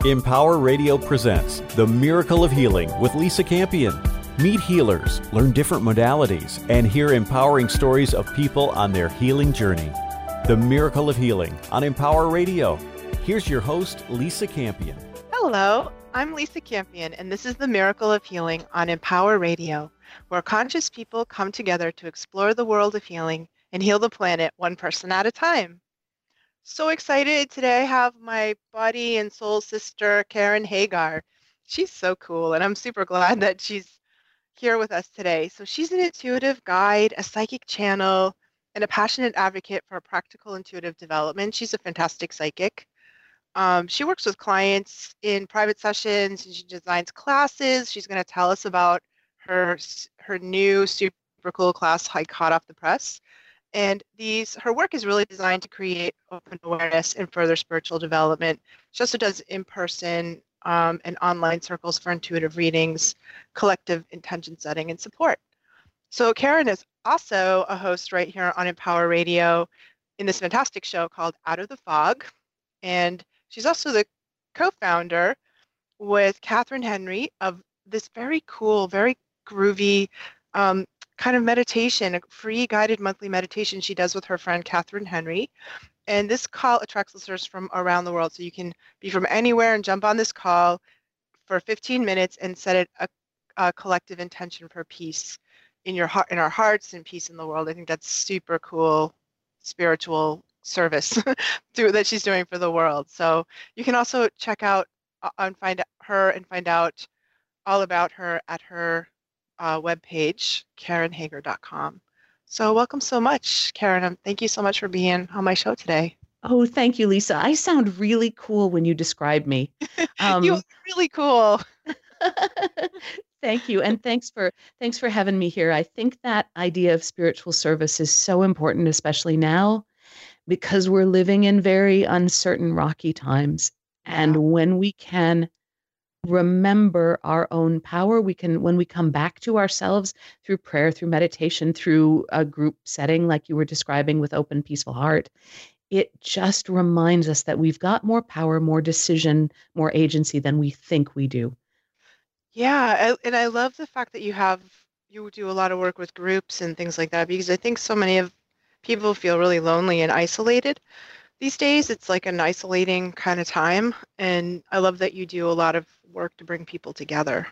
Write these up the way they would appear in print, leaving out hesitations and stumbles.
Empower Radio presents The Miracle of Healing with Lisa Campion. Meet healers, learn different modalities, and hear empowering stories of people on their healing journey. The Miracle of Healing on Empower Radio. Here's your host, Lisa Campion. Hello, I'm Lisa Campion, and this is The Miracle of Healing on Empower Radio, where conscious people come together to explore the world of healing and heal the planet one person at a time. So excited today I have my body and soul sister, Karen Hagar. She's so cool, and I'm super glad that she's here with us today. So she's an intuitive guide, a psychic channel, and a passionate advocate for practical intuitive development. She's a fantastic psychic. She works with clients in private sessions, and she designs classes. She's going to tell us about her new super cool class, Hot Off the Press. And her work is really designed to create open awareness and further spiritual development. She also does in-person and online circles for intuitive readings, collective intention setting, and support. So Karen is also a host right here on Empower Radio in this fantastic show called Out of the Fog. And she's also the co-founder with Catherine Henry of this very cool, very groovy kind of meditation, a free guided monthly meditation she does with her friend Catherine Henry. And this call attracts listeners from around the world. So you can be from anywhere and jump on this call for 15 minutes and set it a collective intention for peace in your heart, in our hearts, and peace in the world. I think that's super cool spiritual service that she's doing for the world. So you can also check out and find her and find out all about her at her webpage, KarenHagar.com. So welcome so much, Karen. Thank you so much for being on my show today. Oh, thank you, Lisa. I sound really cool when you describe me. You're really cool. Thank you. And thanks for having me here. I think that idea of spiritual service is so important, especially now, because we're living in very uncertain, rocky times. And when we can remember our own power, when we come back to ourselves through prayer, through meditation, through a group setting like you were describing with Open Peaceful Heart, it just reminds us that we've got more power, more decision, more agency than we think we do. Yeah, and I love the fact that you do a lot of work with groups and things like that, because I think so many of people feel really lonely and isolated. These days, it's like an isolating kind of time, and I love that you do a lot of work to bring people together.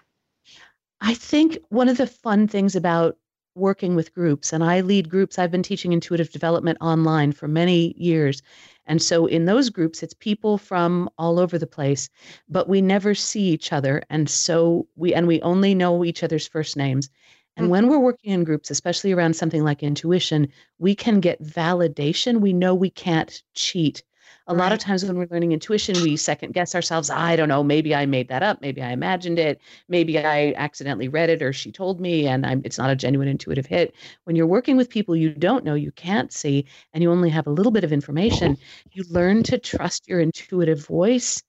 I think one of the fun things about working with groups, and I lead groups, I've been teaching intuitive development online for many years, and so in those groups, it's people from all over the place, but we never see each other, and so we only know each other's first names. And when we're working in groups, especially around something like intuition, we can get validation. We know we can't cheat. A lot of times when we're learning intuition, we second guess ourselves. I don't know, maybe I made that up. Maybe I imagined it. Maybe I accidentally read it or she told me and it's not a genuine intuitive hit. When you're working with people you don't know, you can't see, and you only have a little bit of information, you learn to trust your intuitive voice.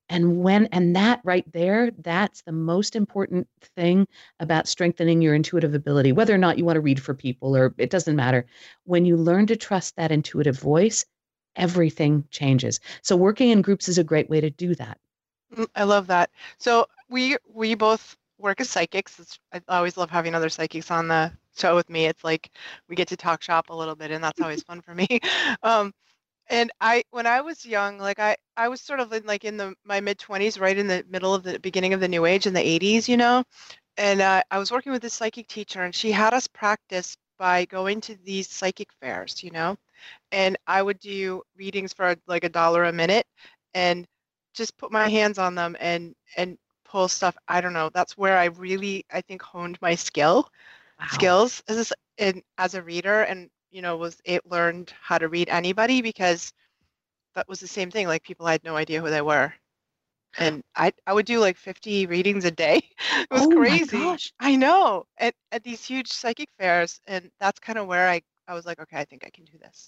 And that right there, that's the most important thing about strengthening your intuitive ability, whether or not you want to read for people, or it doesn't matter. When you learn to trust that intuitive voice, everything changes. So working in groups is a great way to do that. I love that. So we both work as psychics. I always love having other psychics on the show with me. It's like we get to talk shop a little bit, and that's always fun for me. And when I was young, like I was sort of in my mid-20s, right in the middle of the beginning of the New Age in the 80s, and I was working with this psychic teacher, and she had us practice by going to these psychic fairs, and I would do readings for like $1 a minute and just put my hands on them and pull stuff. I don't know. That's where I really, I think, honed my skills as a reader, and learned how to read anybody, because that was the same thing. Like, people had no idea who they were. And I would do like 50 readings a day. It was crazy. My gosh. I know. At these huge psychic fairs. And that's kind of where I was like, okay, I think I can do this.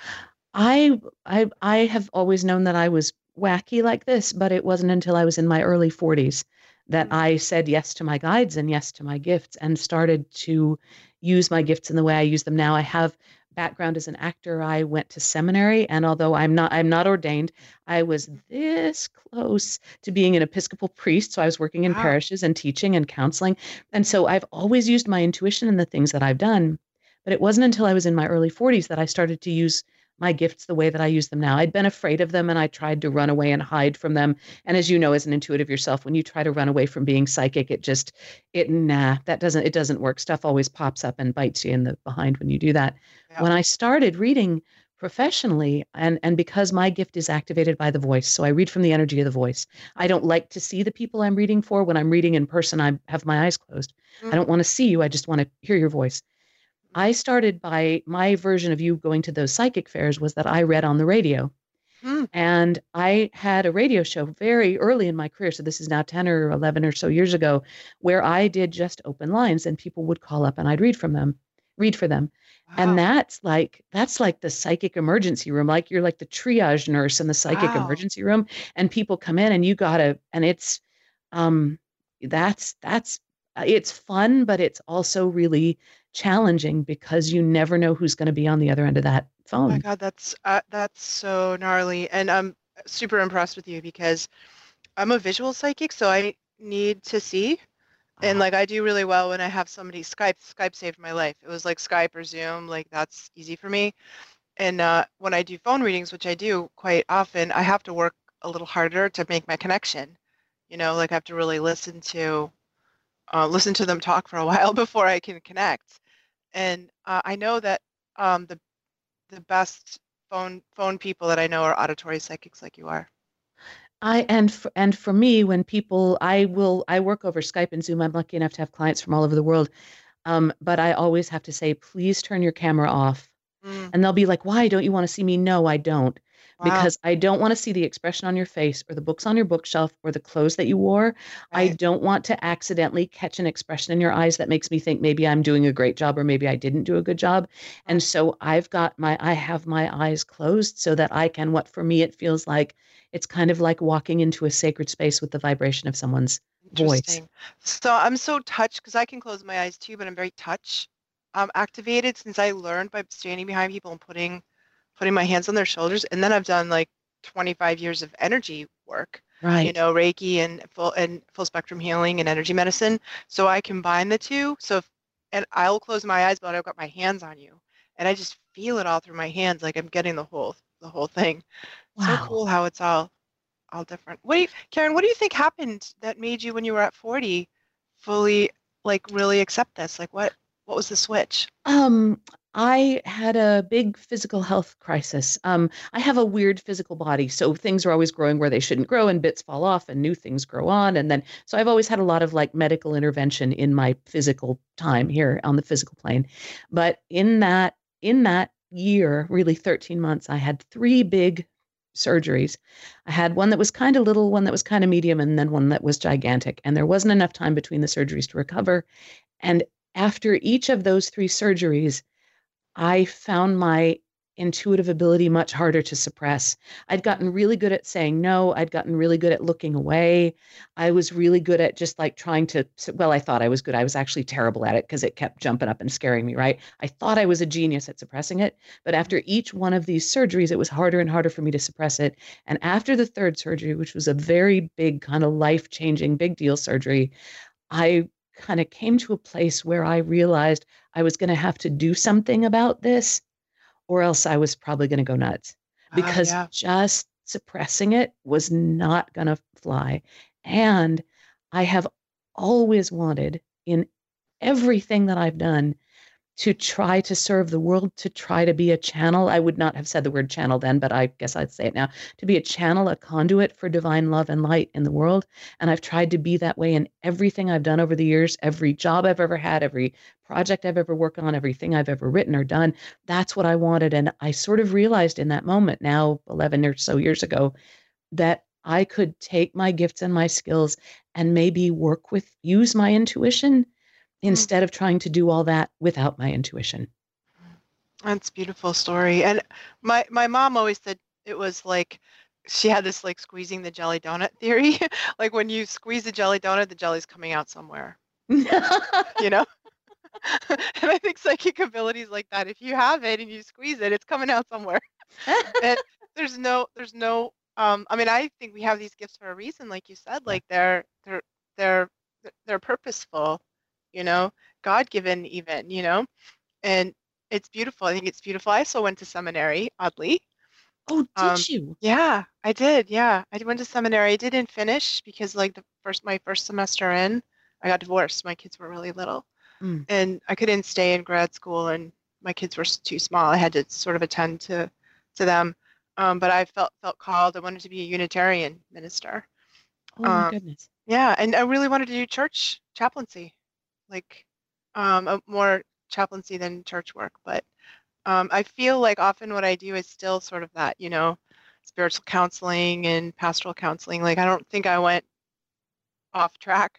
I have always known that I was wacky like this, but it wasn't until I was in my early 40s that I said yes to my guides and yes to my gifts and started to use my gifts in the way I use them now. I have background as an actor. I went to seminary, and although I'm not ordained, I was this close to being an Episcopal priest. So I was working in Wow. parishes and teaching and counseling. And so I've always used my intuition in the things that I've done. But it wasn't until I was in my early 40s that I started to use my gifts the way that I use them now. I'd been afraid of them and I tried to run away and hide from them. And as you know, as an intuitive yourself, when you try to run away from being psychic, it doesn't work. Stuff always pops up and bites you in the behind when you do that. Yeah. When I started reading professionally, and because my gift is activated by the voice, so I read from the energy of the voice. I don't like to see the people I'm reading for. When I'm reading in person, I have my eyes closed. I don't want to see you. I just want to hear your voice. I started by my version of you going to those psychic fairs was that I read on the radio. Mm. And I had a radio show very early in my career. So this is now 10 or 11 or so years ago, where I did just open lines and people would call up and I'd read for them. And Wow. that's like the psychic emergency room. Like you're like the triage nurse in the psychic Wow. emergency room, and people come in and it's it's fun, but it's also really challenging because you never know who's going to be on the other end of that Oh my phone. God, that's so gnarly. And I'm super impressed with you because I'm a visual psychic, so I need to see. And Ah, like I do really well when I have somebody Skype. Skype saved my life. It was like Skype or Zoom, like that's easy for me. And when I do phone readings, which I do quite often, I have to work a little harder to make my connection. Like I have to really listen to them talk for a while before I can connect. And I know that the best phone people that I know are auditory psychics like you are. and for me, when people, I work over Skype and Zoom. I'm lucky enough to have clients from all over the world. But I always have to say, please turn your camera off. Mm, And they'll be like, why don't you want to see me? No, I don't. wow. Because I don't want to see the expression on your face or the books on your bookshelf or the clothes that you wore. I Right. don't want to accidentally catch an expression in your eyes that makes me think maybe I'm doing a great job or maybe I didn't do a good job. And Right. so I have my eyes closed so that I can, what for me it feels like, it's kind of like walking into a sacred space with the vibration of someone's voice. Interesting. So I'm so touched because I can close my eyes too, but I'm very touch activated since I learned by standing behind people and putting my hands on their shoulders. And then I've done like 25 years of energy work, Right. Reiki and full spectrum healing and energy medicine. So I combine the two. And I'll close my eyes, but I've got my hands on you, and I just feel it all through my hands, like I'm getting the whole thing. So Wow. cool how it's all different. Karen, what do you think happened that made you when you were at 40 fully like really accept this? Like what was the switch? Um, I had a big physical health crisis. I have a weird physical body, so things are always growing where they shouldn't grow, and bits fall off, and new things grow on, and then so I've always had a lot of like medical intervention in my physical time here on the physical plane. But in that year, really 13 months, I had three big surgeries. I had one that was kind of little, one that was kind of medium, and then one that was gigantic. And there wasn't enough time between the surgeries to recover. And after each of those three surgeries, I found my intuitive ability much harder to suppress. I'd gotten really good at saying no. I'd gotten really good at looking away. I was really good at just like trying to, well, I thought I was good. I was actually terrible at it because it kept jumping up and scaring me, right? I thought I was a genius at suppressing it. But after each one of these surgeries, it was harder and harder for me to suppress it. And after the third surgery, which was a very big, kind of life changing, big deal surgery, I kind of came to a place where I realized I was going to have to do something about this, or else I was probably going to go nuts Oh because yeah. just suppressing it was not going to fly. And I have always wanted in everything that I've done to try to serve the world, to try to be a channel. I would not have said the word channel then, but I guess I'd say it now, to be a channel, a conduit for divine love and light in the world. And I've tried to be that way in everything I've done over the years, every job I've ever had, every project I've ever worked on, everything I've ever written or done. That's what I wanted. And I sort of realized in that moment now, 11 or so years ago, that I could take my gifts and my skills and maybe use my intuition Mm, instead of trying to do all that without my intuition. that's a beautiful story. And my mom always said it was like she had this like squeezing the jelly donut theory. Like when you squeeze the jelly donut, the jelly's coming out somewhere, you know? And I think psychic abilities like that, if you have it and you squeeze it, it's coming out somewhere. And I mean, I think we have these gifts for a reason, like you said, Yeah. like they're they're purposeful, you know, God-given even, you know, and it's beautiful. I think it's beautiful. I also went to seminary, oddly. Oh, Um, did you? yeah, I did. Yeah, I went to seminary. I didn't finish because like my first semester in, I got divorced. My kids were really little, Mm. and I couldn't stay in grad school, and my kids were too small. I had to sort of attend to them. But I felt called. I wanted to be a Unitarian minister. Oh my Um, goodness. yeah, and I really wanted to do church chaplaincy, like more chaplaincy than church work. But I feel like often what I do is still sort of that, you know, spiritual counseling and pastoral counseling. Like I don't think I went off track.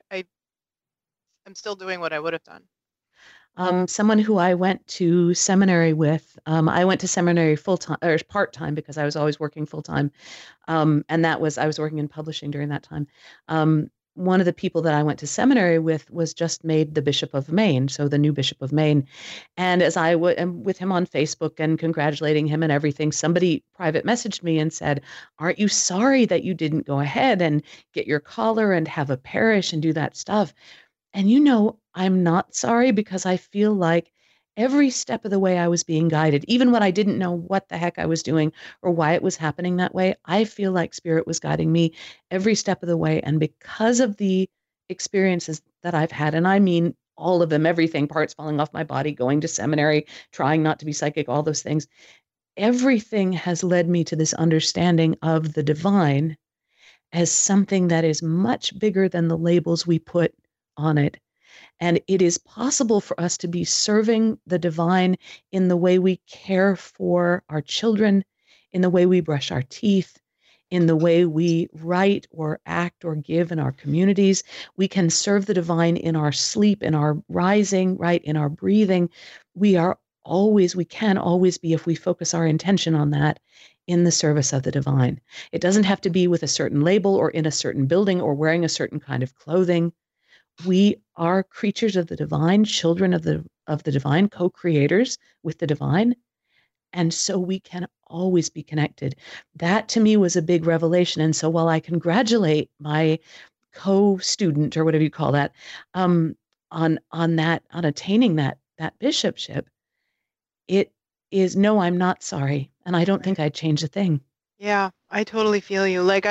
I'm still doing what I would have done. Someone who I went to seminary with, I went to seminary full time or part time because I was always working full time. And I was working in publishing during that time. One of the people that I went to seminary with was just made the Bishop of Maine, so the new Bishop of Maine. And as I am with him on Facebook and congratulating him and everything, somebody private messaged me and said, "Aren't you sorry that you didn't go ahead and get your collar and have a parish and do that stuff?" And I'm not sorry because I feel like every step of the way I was being guided, even when I didn't know what the heck I was doing or why it was happening that way. I feel like Spirit was guiding me every step of the way. And because of the experiences that I've had, and I mean all of them, everything, parts falling off my body, going to seminary, trying not to be psychic, all those things, everything has led me to this understanding of the divine as something that is much bigger than the labels we put on it. And it is possible for us to be serving the divine in the way we care for our children, in the way we brush our teeth, in the way we write or act or give in our communities. We can serve the divine in our sleep, in our rising, right, in our breathing. We can always be, if we focus our intention on that, in the service of the divine. It doesn't have to be with a certain label or in a certain building or wearing a certain kind of clothing. We are creatures of the divine, children of the divine, co-creators with the divine. And so we can always be connected. That to me was a big revelation. And so while I congratulate my co-student or whatever you call that, on attaining that bishopship, it is no, I'm not sorry. And I don't think I'd change a thing. Yeah, I totally feel you. Like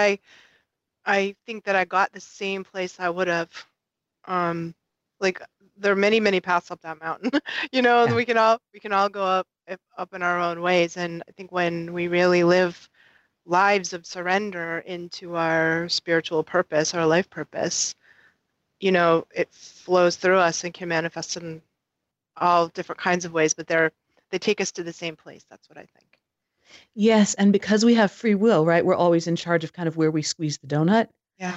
I think that I got the same place I would have. Like there are many, many paths up that mountain, you know, and Yeah. we can all go up in our own ways. And I think when we really live lives of surrender into our spiritual purpose, our life purpose, you know, it flows through us and can manifest in all different kinds of ways, but they take us to the same place. That's what I think. Yes. And because we have free will, right? We're always in charge of kind of where we squeeze the donut. Yeah.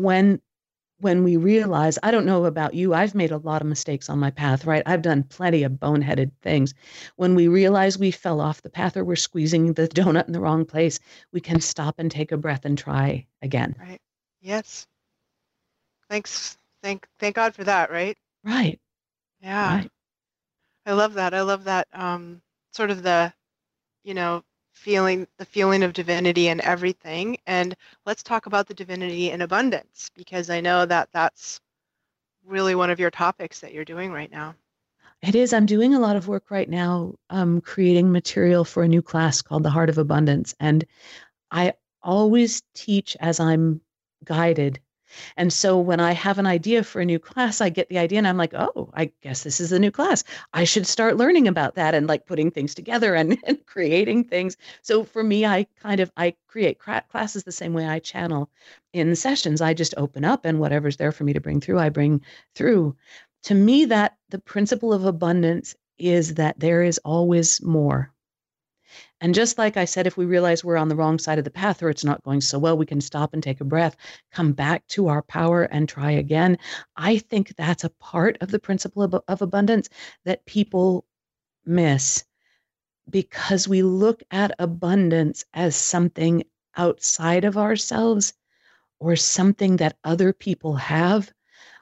When we realize, I don't know about you, I've made a lot of mistakes on my path, right? I've done plenty of boneheaded things. When we realize we fell off the path or we're squeezing the donut in the wrong place, we can stop and take a breath and try again. Right. Yes. Thanks. Thank God for that, right? Right. Yeah. Right. I love that. I love that sort of you know, the feeling of divinity in everything. And let's talk about the divinity in abundance, because I know that that's really one of your topics that you're doing right now. It is. I'm doing a lot of work right now, creating material for a new class called The Heart of Abundance. And I always teach as I'm guided. And so when I have an idea for a new class, I get the idea and I'm like, oh, I guess this is a new class. I should start learning about that and like putting things together and creating things. So for me, I create classes the same way I channel in sessions. I just open up and whatever's there for me to bring through, I bring through. To me, that the principle of abundance is that there is always more. And just like I said, if we realize we're on the wrong side of the path or it's not going so well, we can stop and take a breath, come back to our power and try again. I think that's a part of the principle of abundance that people miss because we look at abundance as something outside of ourselves or something that other people have,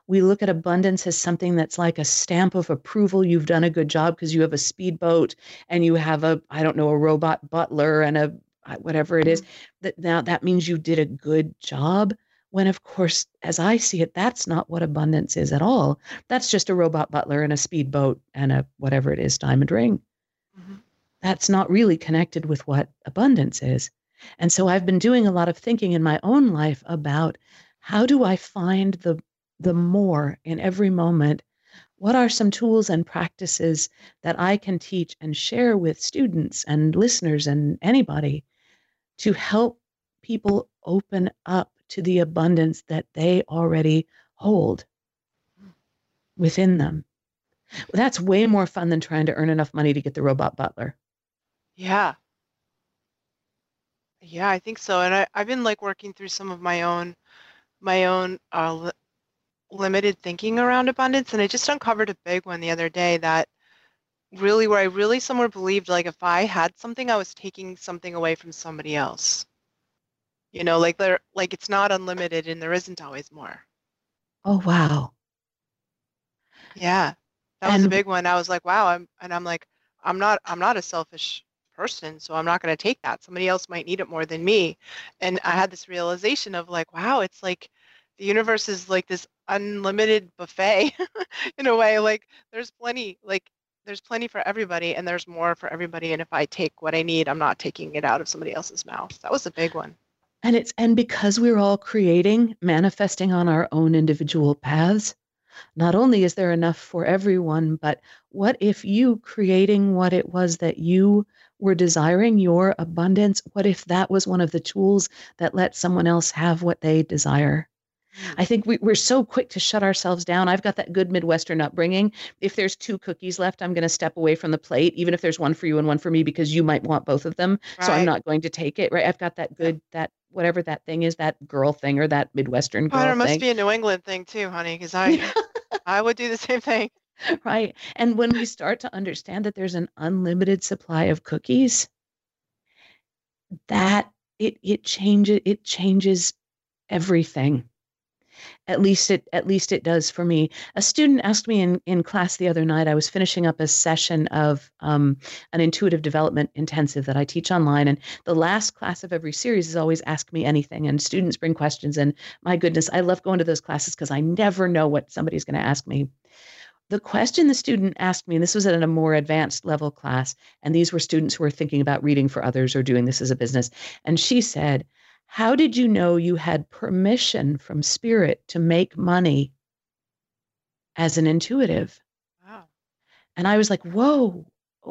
We look at abundance as something that's like a stamp of approval. You've done a good job because you have a speedboat and you have a, I don't know, a robot butler and a whatever it is. That now that means you did a good job. When of course, as I see it, that's not what abundance is at all. That's just a robot butler and a speedboat and a whatever it is, diamond ring. Mm-hmm. That's not really connected with what abundance is. And so I've been doing a lot of thinking in my own life about how do I find the more in every moment? What are some tools and practices that I can teach and share with students and listeners and anybody to help people open up to the abundance that they already hold within them? That's way more fun than trying to earn enough money to get the robot butler. Yeah. Yeah, I think so. And I've been like working through some of my own limited thinking around abundance, and I just uncovered a big one the other day that really, where I really somewhere believed like if I had something, I was taking something away from somebody else. You know, like it's not unlimited and there isn't always more. Oh, wow. Yeah. That was a big one. I was like, wow, I'm like, I'm not a selfish person, so I'm not going to take that. Somebody else might need it more than me. And I had this realization of like, wow, it's like the universe is like this unlimited buffet in a way. Like there's plenty for everybody and there's more for everybody. And if I take what I need, I'm not taking it out of somebody else's mouth. That was a big one. And because we're all creating, manifesting on our own individual paths, not only is there enough for everyone, but what if you creating what it was that you were desiring, your abundance, what if that was one of the tools that let someone else have what they desire? I think we're so quick to shut ourselves down. I've got that good Midwestern upbringing. If there's 2 cookies left, I'm going to step away from the plate, even if there's one for you and one for me, because you might want both of them. Right. So I'm not going to take it. Right. I've got that good, that whatever that thing is, that girl thing or that Midwestern girl thing. It must be a New England thing too, honey, because I would do the same thing. Right. And when we start to understand that there's an unlimited supply of cookies, that it changes everything. At least it does for me. A student asked me in class the other night, I was finishing up a session of an intuitive development intensive that I teach online. And the last class of every series is always Ask Me Anything. And students bring questions. And my goodness, I love going to those classes because I never know what somebody's going to ask me. The question the student asked me, and this was at a more advanced level class, and these were students who were thinking about reading for others or doing this as a business. And she said, how did you know you had permission from spirit to make money as an intuitive? Wow. And I was like, whoa.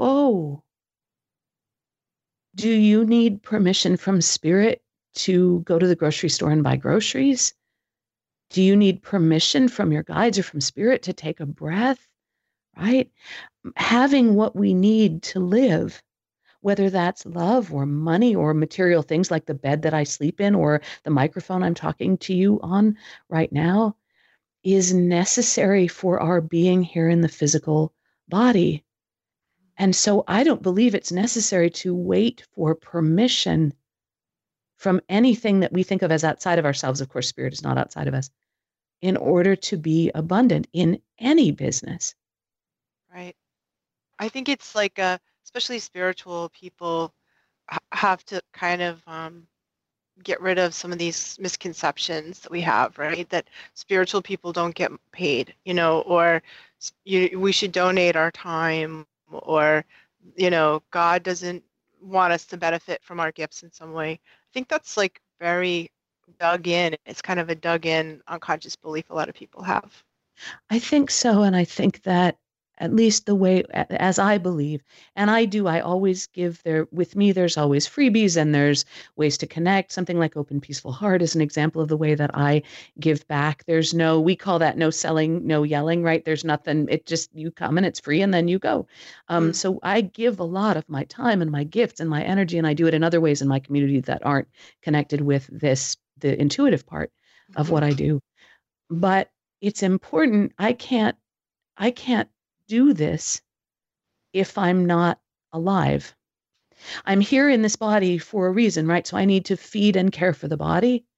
Do you need permission from spirit to go to the grocery store and buy groceries? Do you need permission from your guides or from spirit to take a breath? Right? Having what we need to live, whether that's love or money or material things like the bed that I sleep in or the microphone I'm talking to you on right now, is necessary for our being here in the physical body. And so I don't believe it's necessary to wait for permission from anything that we think of as outside of ourselves. Of course, spirit is not outside of us, in order to be abundant in any business. Right. I think it's like especially spiritual people have to kind of get rid of some of these misconceptions that we have, right? That spiritual people don't get paid, or we should donate our time, or, God doesn't want us to benefit from our gifts in some way. I think that's like very dug in. It's kind of a dug in unconscious belief a lot of people have. I think so. And I think that at least the way, as I believe, and I always give with me, there's always freebies and there's ways to connect. Something like Open Peaceful Heart is an example of the way that I give back. We call that no selling, no yelling, right? There's nothing, you come and it's free and then you go. So I give a lot of my time and my gifts and my energy, and I do it in other ways in my community that aren't connected with the intuitive part of what I do. But it's important. I can't do this if I'm not alive. I'm here in this body for a reason, right? So I need to feed and care for the body.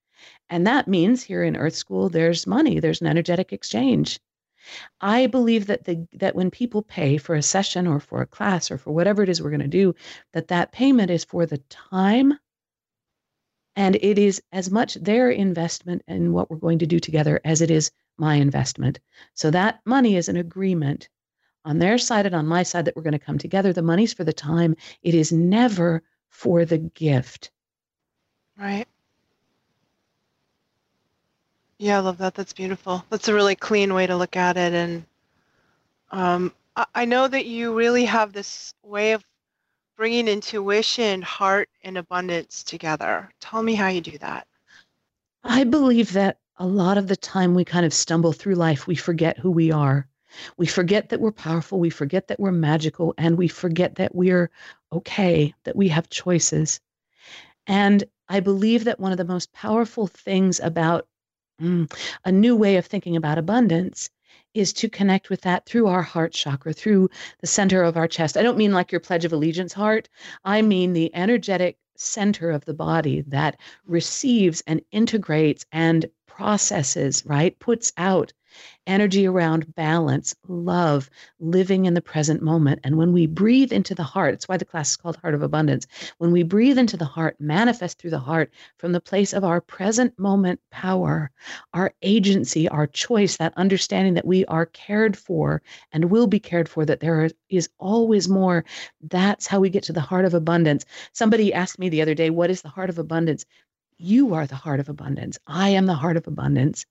And that means here in Earth School, there's money, there's an energetic exchange. I believe that that when people pay for a session or for a class or for whatever it is we're going to do, that payment is for the time, and it is as much their investment in what we're going to do together as it is my investment. So that money is an agreement on their side and on my side that we're going to come together. The money's for the time. It is never for the gift. Right. Yeah, I love that. That's beautiful. That's a really clean way to look at it. And I know that you really have this way of bringing intuition, heart, and abundance together. Tell me how you do that. I believe that a lot of the time we kind of stumble through life. We forget who we are. We forget that we're powerful. We forget that we're magical. And we forget that we're okay, that we have choices. And I believe that one of the most powerful things about a new way of thinking about abundance is to connect with that through our heart chakra, through the center of our chest. I don't mean like your Pledge of Allegiance heart. I mean the energetic center of the body that receives and integrates and processes, right? Puts out energy around balance, love, living in the present moment. And when we breathe into the heart, it's why the class is called Heart of Abundance. When we breathe into the heart, manifest through the heart from the place of our present moment power, our agency, our choice, that understanding that we are cared for and will be cared for, that there is always more. That's how we get to the heart of abundance. Somebody asked me the other day, what is the heart of abundance? You are the heart of abundance. I am the heart of abundance.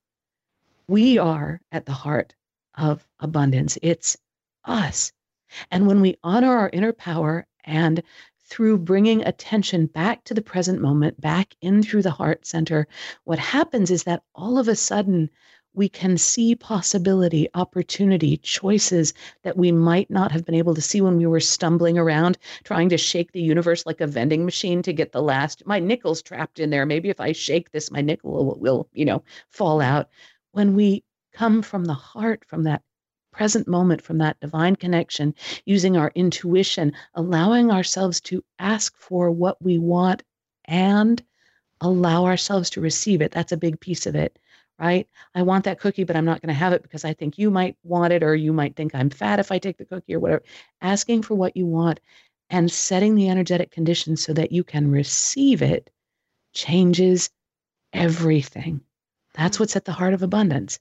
We are at the heart of abundance. It's us. And when we honor our inner power and through bringing attention back to the present moment, back in through the heart center, what happens is that all of a sudden we can see possibility, opportunity, choices that we might not have been able to see when we were stumbling around trying to shake the universe like a vending machine to get the last. My nickel's trapped in there. Maybe if I shake this, my nickel will fall out. When we come from the heart, from that present moment, from that divine connection, using our intuition, allowing ourselves to ask for what we want and allow ourselves to receive it. That's a big piece of it, right? I want that cookie, but I'm not going to have it because I think you might want it, or you might think I'm fat if I take the cookie or whatever. Asking for what you want and setting the energetic conditions so that you can receive it changes everything. That's what's at the heart of abundance.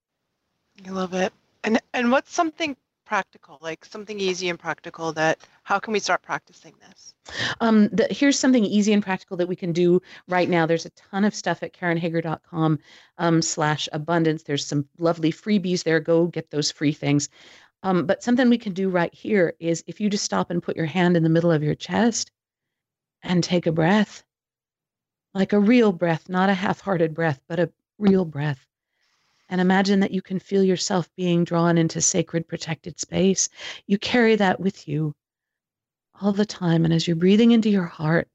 I love it. And what's something practical, like something easy and practical how can we start practicing this? Here's something easy and practical that we can do right now. There's a ton of stuff at KarenHager.com /abundance. There's some lovely freebies there. Go get those free things. But something we can do right here is if you just stop and put your hand in the middle of your chest and take a breath, like a real breath, not a half-hearted breath, but a real breath. And imagine that you can feel yourself being drawn into sacred, protected space. You carry that with you all the time. And as you're breathing into your heart,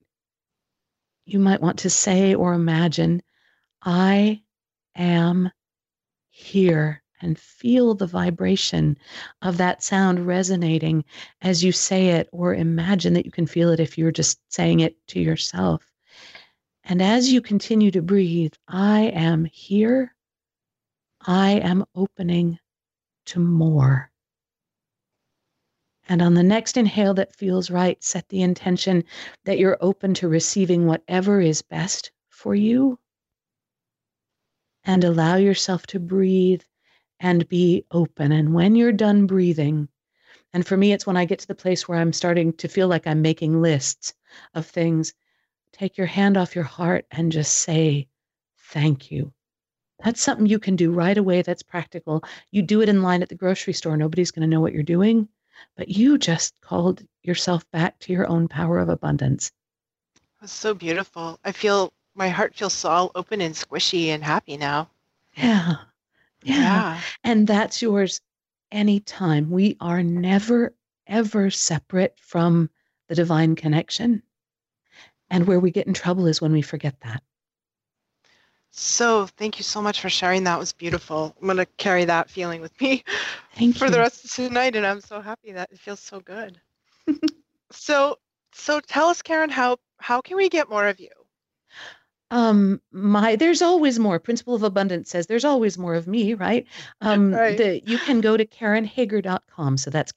you might want to say or imagine, I am here, and feel the vibration of that sound resonating as you say it, or imagine that you can feel it if you're just saying it to yourself. And as you continue to breathe, I am here. I am opening to more. And on the next inhale that feels right, set the intention that you're open to receiving whatever is best for you. And allow yourself to breathe and be open. And when you're done breathing, and for me, it's when I get to the place where I'm starting to feel like I'm making lists of things, take your hand off your heart and just say, thank you. That's something you can do right away. That's practical. You do it in line at the grocery store. Nobody's going to know what you're doing, but you just called yourself back to your own power of abundance. That's so beautiful. My heart feels so all open and squishy and happy now. Yeah. And that's yours anytime. We are never, ever separate from the divine connection. And where we get in trouble is when we forget that. So thank you so much for sharing. That was beautiful. I'm going to carry that feeling with me for the rest of tonight, and I'm so happy that it feels so good. So tell us, Karen, how can we get more of you? There's always more. Principle of Abundance says there's always more of me, right? Right. You can go to KarenHager.com. So that's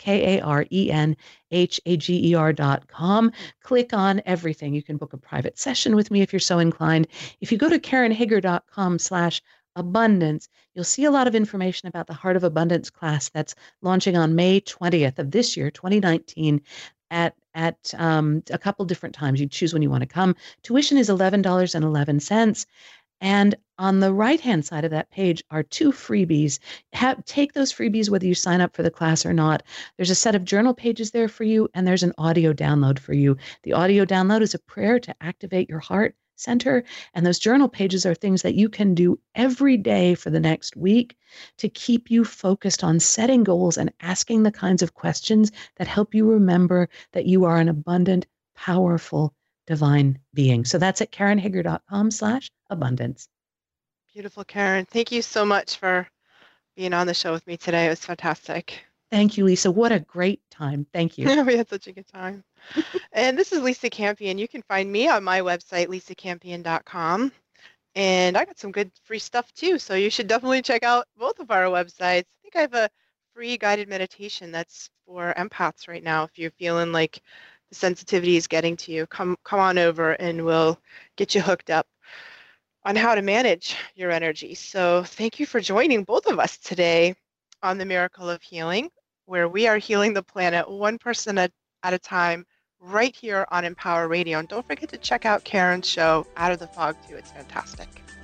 KarenHager.com. Click on everything. You can book a private session with me if you're so inclined. If you go to KarenHager.com/abundance, you'll see a lot of information about the Heart of Abundance class that's launching on May 20th of this year, 2019, at a couple different times. You choose when you want to come. Tuition is $11.11. And on the right-hand side of that page are 2 freebies. Take those freebies whether you sign up for the class or not. There's a set of journal pages there for you, and there's an audio download for you. The audio download is a prayer to activate your heart center, and those journal pages are things that you can do every day for the next week to keep you focused on setting goals and asking the kinds of questions that help you remember that you are an abundant, powerful, divine being. So that's at KarenHager.com/abundance. Beautiful, Karen. Thank you so much for being on the show with me today. It was fantastic. Thank you, Lisa. What a great time. Thank you. We had such a good time. And this is Lisa Campion. You can find me on my website, lisacampion.com. And I got some good free stuff too. So you should definitely check out both of our websites. I think I have a free guided meditation that's for empaths right now. If you're feeling like the sensitivity is getting to you, come on over and we'll get you hooked up on how to manage your energy. So thank you for joining both of us today on the Miracle of Healing, where we are healing the planet one person at a time right here on Empower Radio. And don't forget to check out Karen's show, Out of the Fog, too. It's fantastic.